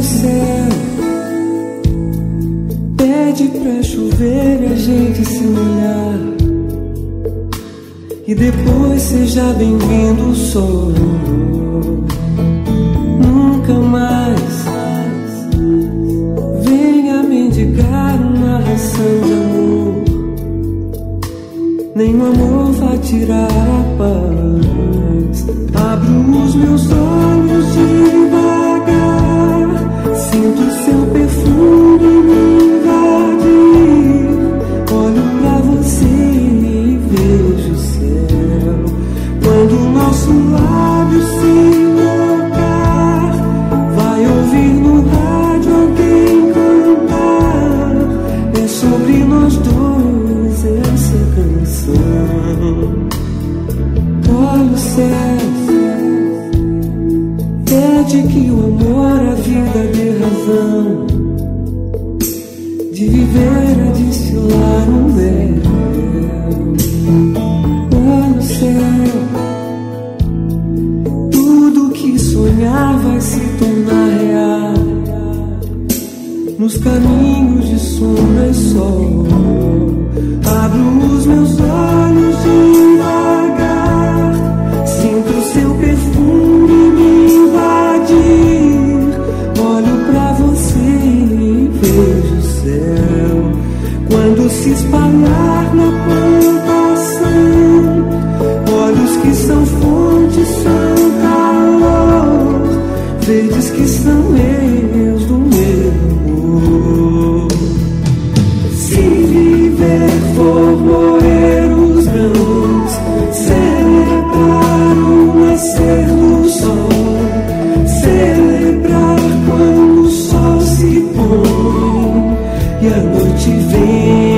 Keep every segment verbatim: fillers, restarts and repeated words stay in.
céu pede pra chover e a gente se molhar, e depois seja bem-vindo o sol. Nunca mais venha mendigar uma ração de amor, nem o amor vai tirar a paz. Abro os meus olhos devagar, sinto seu perfume me invadir, olho pra você e vejo o céu. Quando o nosso lábio se tocar, vai ouvir no rádio alguém cantar, é sobre nós dois essa canção. Olha o céu, pede que o amor, a vida dê razão de viver a destilar um mel. Olha o céu, tudo que sonhar vai se tornar real, nos caminhos de sombra e sol. Abro os meus olhos devagar, sinto seu perfume me invadir, olho pra você e vejo o céu. Quando se espalhar na plantação, olhos que são fontes, são calor, verdes que são erros do meu amor. Se viver for moer os grãos, celebrar o nascer do sol, celebrar quando o sol se põe e a noite vem.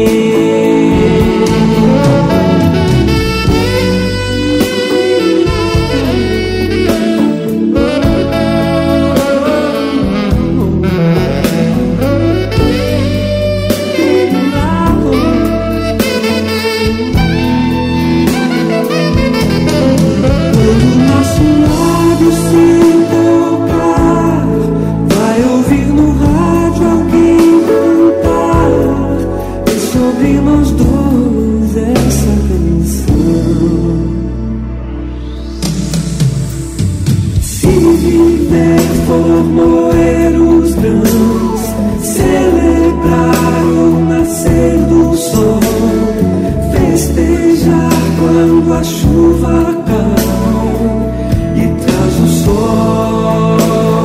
For moer os grãos, celebrar o nascer do sol, festejar quando a chuva cai e traz o sol.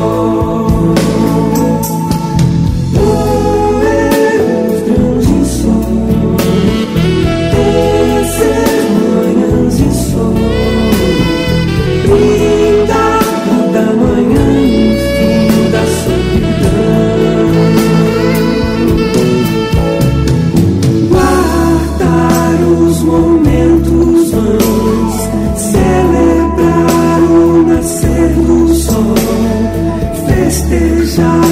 Moer os grãos de sol, tecer manhãs de sol, brindar cada manhã da solidão, guardar os momentos bons, celebrar o nascer do sol, festejar